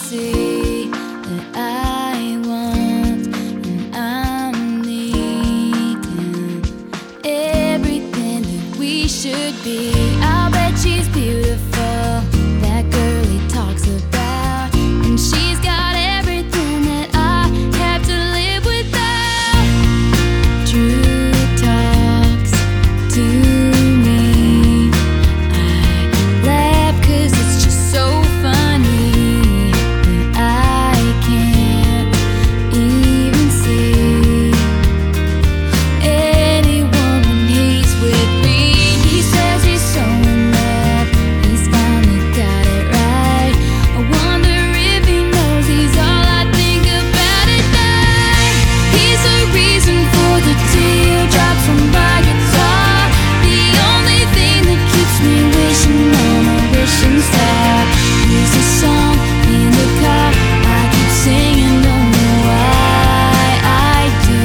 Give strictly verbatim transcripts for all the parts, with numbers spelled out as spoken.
see that I want, and I'm needing everything that we should be. I'll bet she's beautiful, that girl he talks about, and she's got everything that I have to live without. Drew talks to me, I laugh 'cause it's just so funny that I can't even see anyone when he's with me. He says he's so in love, he's finally got it right. I wonder if he knows he's all I think about at night. He's the reason for the teardrops on my guitar, the only thing that keeps me wishing on a wishing star. He's a song in the car I keep singing, don't know why I do.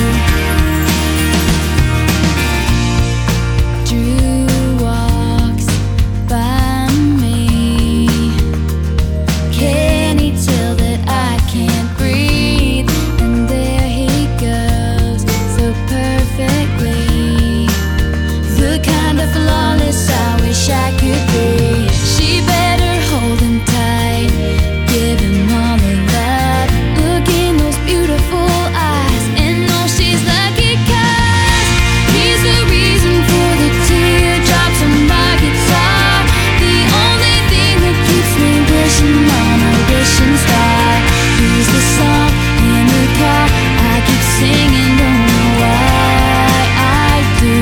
Drew walks by me. Can he tell that I can't breathe? And there he goes, so perfectly, the kind of flawless I wish I could be. She better hold him tight, give him all the love. Look in those beautiful eyes and know she's lucky 'cause he's the reason for the teardrops on my guitar, the only thing that keeps me wishing on a wishing star. He's the song in the car I keep singing, don't know why I do.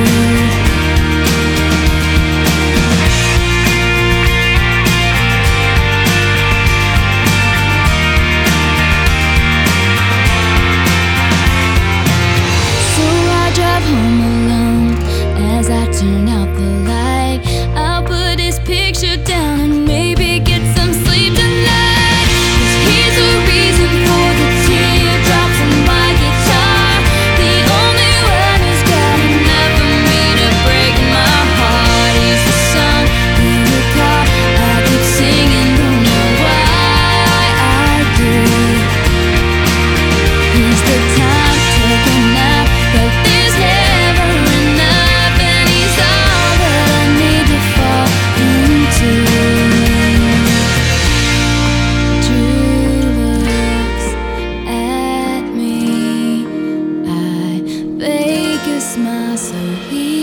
So I drive home alone as I turn out the light. I'll put his picture down and maybe get some sleep tonight. 'Cause he's the reason for the teardrops on my guitar, the only one who's got enough for me to break my heart. He's the song in the car I keep singing, don't know why I do. He's the time taken up, but there's never enough, and he's all that I need to fall into. Drew looks at me, I fake a smile so he